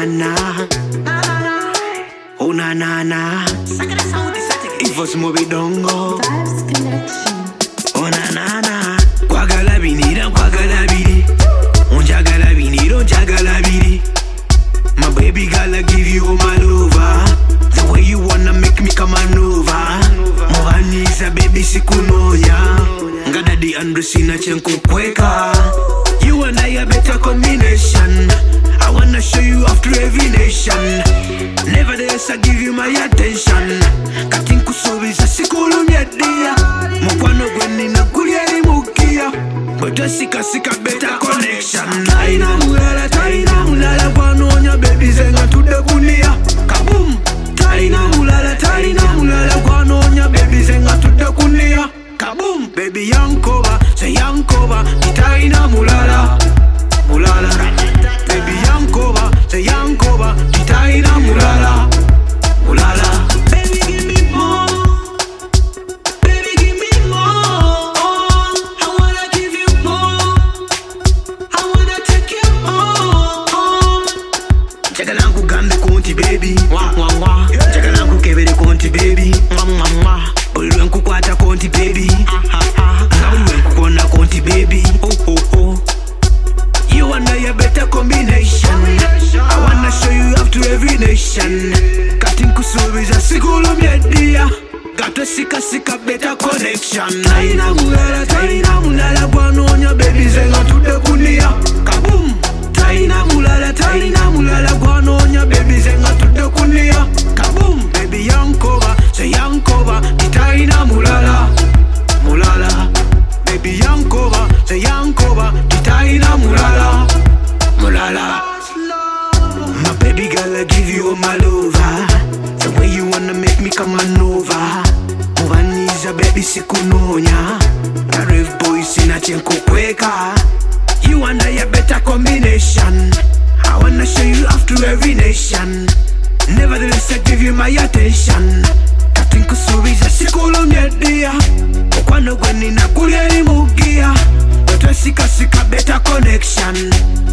na. Oh na na na. Ivo Smoby Dongo. Oh na na na. Kwagala binira kwagala biri. Onjagala binira onjagala biri. My baby girl, I give you all my lover. The way you wanna make me come on over. Mohanisa baby sikunonya. Ngada di Andresina chenko kweka. You and I a better combination. I wanna show you off to every nation. Nevertheless, I give you my attention. Katinku sobisa sikulu myedia. Mokwano gweni na kulieri mukia. But just sika better connection. Taina mulala kwanonya baby zenga tude kunia. Kaboom. Taina mulala kwanonya baby zenga tude kunia. Kaboom. Baby Yankoba, say Yankoba, Taina mulala. Baby Yankoba, say Yankoba, Taina mulala. Baby give me more. Baby give me more. I wanna give you more. I wanna take you home. Jagalangu gambe konti baby. Wah. Jagalangu kebere konti baby. Mwah. Ulwenku kwata konti baby. Ulwenku kona konti baby. Oh. You and I a better combination. I wanna show you off to every nation. Katinku subiza sikulu myedia. Gato sika better connection. Taina mulala kwanonya baby zenga tude kunia. Kaboom. Taina mulala kwanonya baby zenga tude kunia. Kaboom. Baby Yankoba, say Yankoba, Taina mulala. Baby Yankoba, say Yankoba, Taina mulala. My baby girl, I give you all my lover. The way you wanna make me come on over. Mohanisa baby sikunonya. Tarif boy sina chenko kweka. You and I a better combination. I wanna show you off to every nation. Nevertheless, I give you my attention. Katinku subiza sikulu myedia. Okwano gweni na kulieri mugia. But sika better connection.